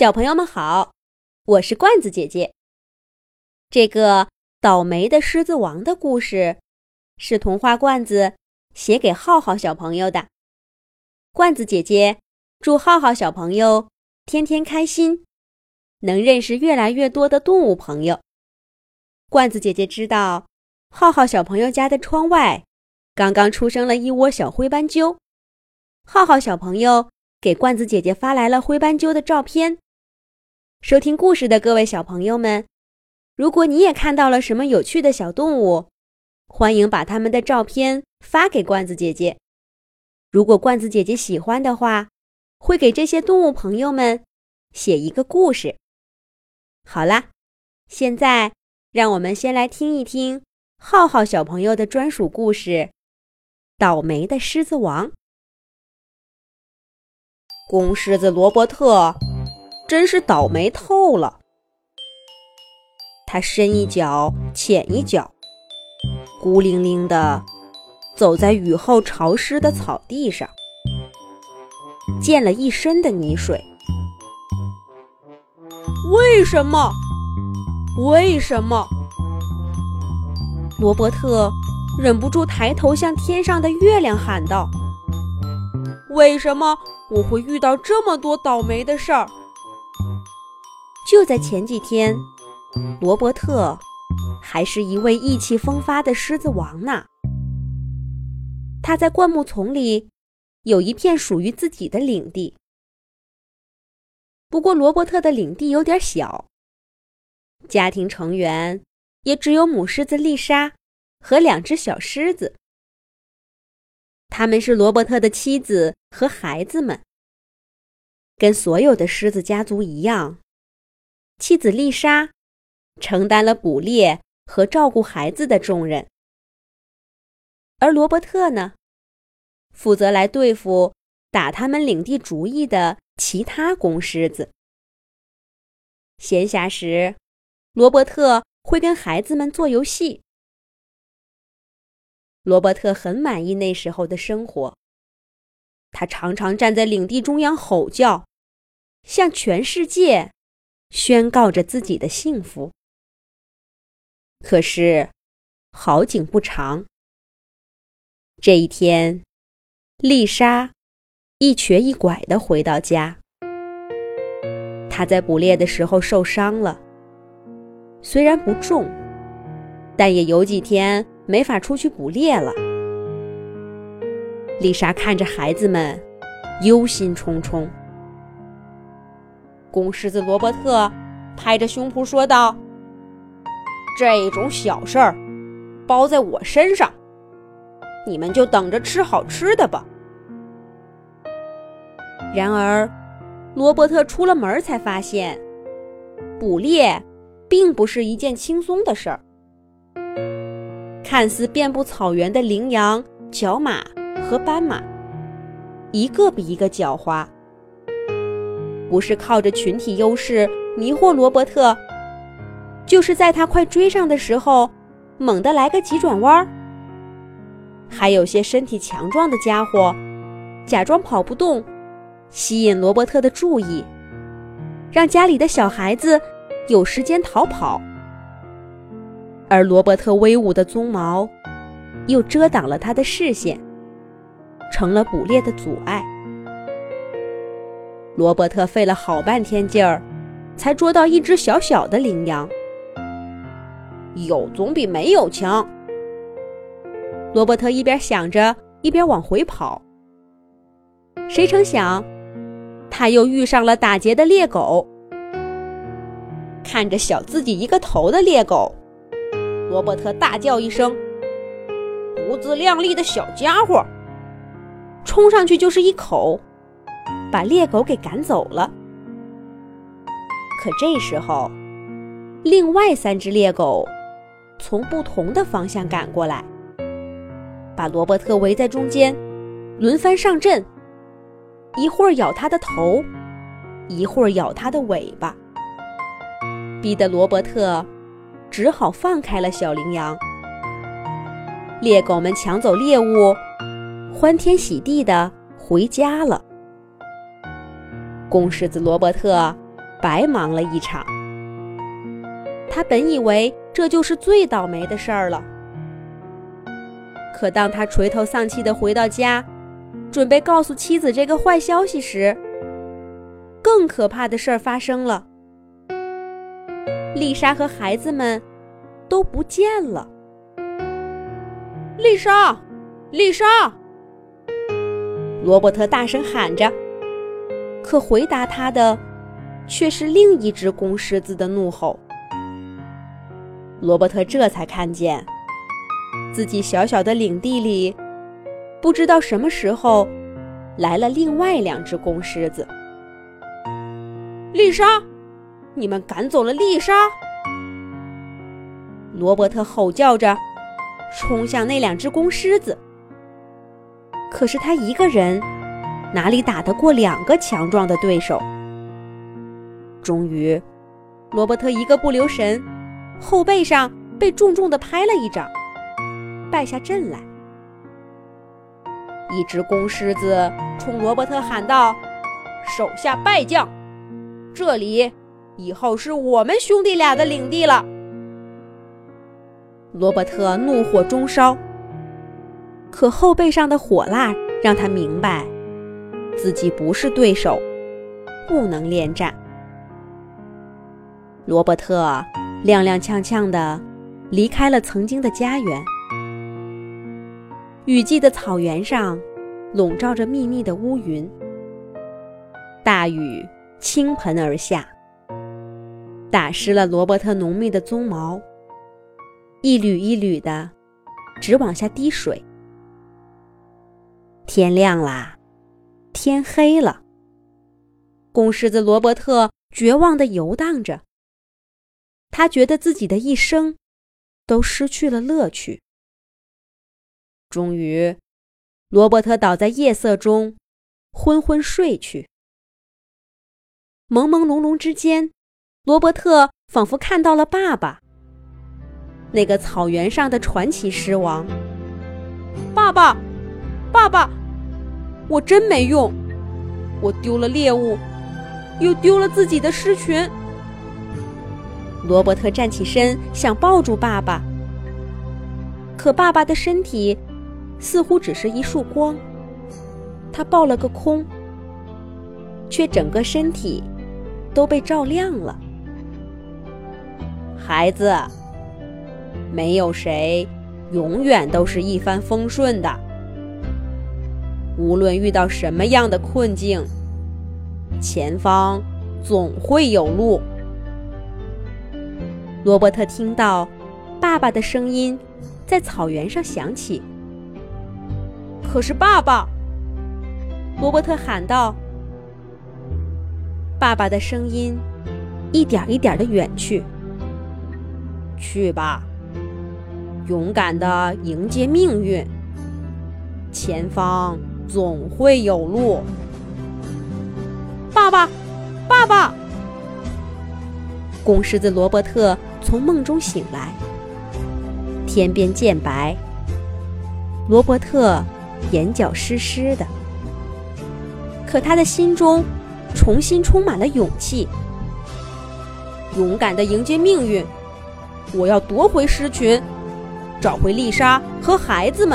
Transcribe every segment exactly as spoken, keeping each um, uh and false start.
小朋友们好，我是罐子姐姐。这个倒霉的狮子王的故事是童话罐子写给浩浩小朋友的。罐子姐姐祝浩浩小朋友天天开心，能认识越来越多的动物朋友。罐子姐姐知道，浩浩小朋友家的窗外刚刚出生了一窝小灰斑鸠。浩浩小朋友给罐子姐姐发来了灰斑鸠的照片。收听故事的各位小朋友们，如果你也看到了什么有趣的小动物，欢迎把它们的照片发给罐子姐姐。如果罐子姐姐喜欢的话，会给这些动物朋友们写一个故事。好啦，现在让我们先来听一听浩浩小朋友的专属故事：倒霉的狮子王。公狮子罗伯特真是倒霉透了。他深一脚浅一脚，孤零零地走在雨后潮湿的草地上，溅了一身的泥水。为什么？为什么？罗伯特忍不住抬头向天上的月亮喊道：为什么我会遇到这么多倒霉的事儿？就在前几天，罗伯特还是一位意气风发的狮子王呢。他在灌木丛里有一片属于自己的领地。不过罗伯特的领地有点小，家庭成员也只有母狮子丽莎和两只小狮子。他们是罗伯特的妻子和孩子们。跟所有的狮子家族一样，妻子丽莎承担了捕猎和照顾孩子的重任，而罗伯特呢，负责来对付打他们领地主意的其他公狮子。闲暇时，罗伯特会跟孩子们做游戏。罗伯特很满意那时候的生活，他常常站在领地中央吼叫，向全世界宣告着自己的幸福。可是好景不长，这一天，丽莎一瘸一拐地回到家。她在捕猎的时候受伤了，虽然不重，但也有几天没法出去捕猎了。丽莎看着孩子们，忧心忡忡。公狮子罗伯特拍着胸脯说道：这种小事儿包在我身上，你们就等着吃好吃的吧。然而罗伯特出了门才发现，捕猎并不是一件轻松的事儿。看似遍布草原的羚羊、角马和斑马，一个比一个狡猾。不是靠着群体优势迷惑罗伯特，就是在他快追上的时候猛地来个急转弯。还有些身体强壮的家伙假装跑不动，吸引罗伯特的注意，让家里的小孩子有时间逃跑。而罗伯特威武的鬃毛又遮挡了他的视线，成了捕猎的阻碍。罗伯特费了好半天劲儿，才捉到一只小小的羚羊。有总比没有强。罗伯特一边想着，一边往回跑。谁成想，他又遇上了打劫的猎狗。看着小自己一个头的猎狗，罗伯特大叫一声：不自量力的小家伙！冲上去就是一口，把猎狗给赶走了。可这时候，另外三只猎狗从不同的方向赶过来，把罗伯特围在中间，轮番上阵，一会儿咬他的头，一会儿咬他的尾巴，逼得罗伯特只好放开了小羚羊。猎狗们抢走猎物，欢天喜地地回家了。公狮子罗伯特白忙了一场。他本以为这就是最倒霉的事儿了，可当他垂头丧气地回到家，准备告诉妻子这个坏消息时，更可怕的事儿发生了。丽莎和孩子们都不见了。丽莎，丽莎！罗伯特大声喊着，可回答他的却是另一只公狮子的怒吼。罗伯特这才看见，自己小小的领地里，不知道什么时候来了另外两只公狮子。丽莎，你们赶走了丽莎！罗伯特吼叫着，冲向那两只公狮子。可是他一个人哪里打得过两个强壮的对手？终于，罗伯特一个不留神，后背上被重重地拍了一掌，败下阵来。一只公狮子冲罗伯特喊道：“手下败将，这里以后是我们兄弟俩的领地了。”罗伯特怒火中烧，可后背上的火辣让他明白，自己不是对手，不能恋战。罗伯特踉踉跄跄地离开了曾经的家园。雨季的草原上笼罩着密密的乌云，大雨倾盆而下，打湿了罗伯特浓密的鬃毛，一缕一缕的直往下滴水。天亮啦，天黑了。公狮子罗伯特绝望地游荡着，他觉得自己的一生都失去了乐趣。终于，罗伯特倒在夜色中，昏昏睡去。朦朦胧胧之间，罗伯特仿佛看到了爸爸，那个草原上的传奇狮王。爸爸，爸爸，我真没用，我丢了猎物，又丢了自己的狮群。罗伯特站起身，想抱住爸爸，可爸爸的身体似乎只是一束光，他抱了个空，却整个身体都被照亮了。孩子，没有谁永远都是一帆风顺的，无论遇到什么样的困境，前方总会有路。罗伯特听到爸爸的声音在草原上响起。可是爸爸，罗伯特喊道。爸爸的声音一点一点地远去。去吧，勇敢地迎接命运，前方总会有路。爸爸，爸爸！公狮子罗伯特从梦中醒来，天边渐白，罗伯特眼角湿湿的，可他的心中重新充满了勇气。勇敢地迎接命运，我要夺回狮群，找回丽莎和孩子们。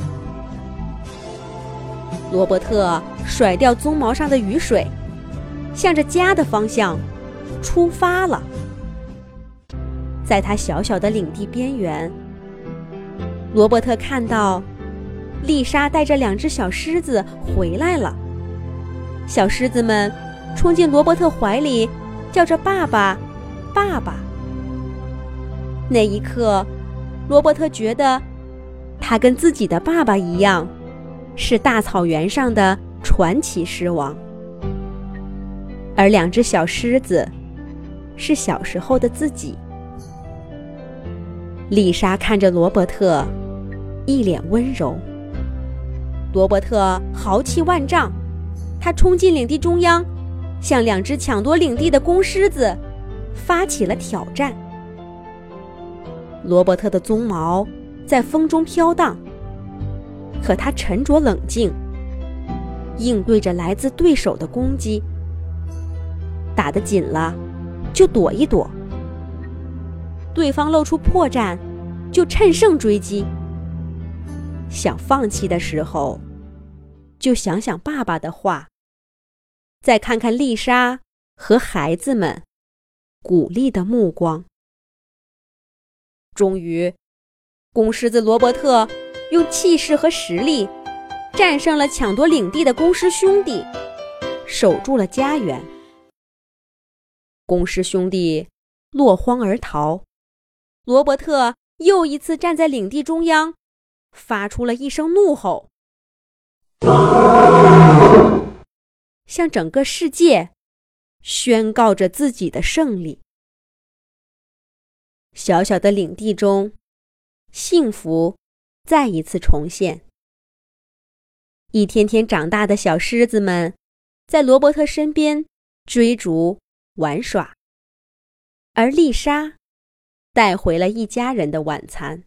罗伯特甩掉鬃毛上的雨水，向着家的方向出发了。在他小小的领地边缘，罗伯特看到丽莎带着两只小狮子回来了。小狮子们冲进罗伯特怀里，叫着爸爸，爸爸。那一刻，罗伯特觉得他跟自己的爸爸一样，是大草原上的传奇狮王，而两只小狮子是小时候的自己。丽莎看着罗伯特，一脸温柔。罗伯特豪气万丈，他冲进领地中央，向两只抢夺领地的公狮子发起了挑战。罗伯特的鬃毛在风中飘荡，可他沉着冷静，应对着来自对手的攻击。 打得紧了，就躲一躲；对方露出破绽，就趁胜追击。想放弃的时候，就想想爸爸的话，再看看丽莎和孩子们鼓励的目光。终于，公狮子罗伯特用气势和实力战胜了抢夺领地的公狮兄弟，守住了家园。公狮兄弟落荒而逃，罗伯特又一次站在领地中央，发出了一声怒吼，向整个世界宣告着自己的胜利。小小的领地中，幸福再一次重现。一天天长大的小狮子们在罗伯特身边追逐玩耍，而丽莎带回了一家人的晚餐。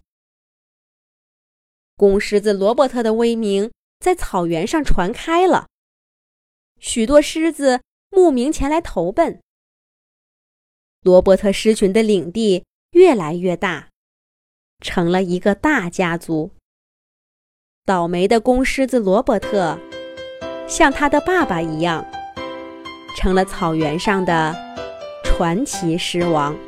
公狮子罗伯特的威名在草原上传开了，许多狮子慕名前来投奔。罗伯特狮群的领地越来越大，成了一个大家族。倒霉的公狮子罗伯特像他的爸爸一样，成了草原上的传奇狮王。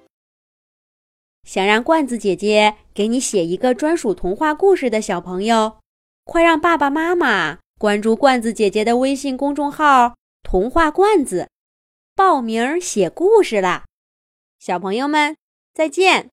想让罐子姐姐给你写一个专属童话故事的小朋友，快让爸爸妈妈关注罐子姐姐的微信公众号童话罐子，报名写故事啦！小朋友们再见。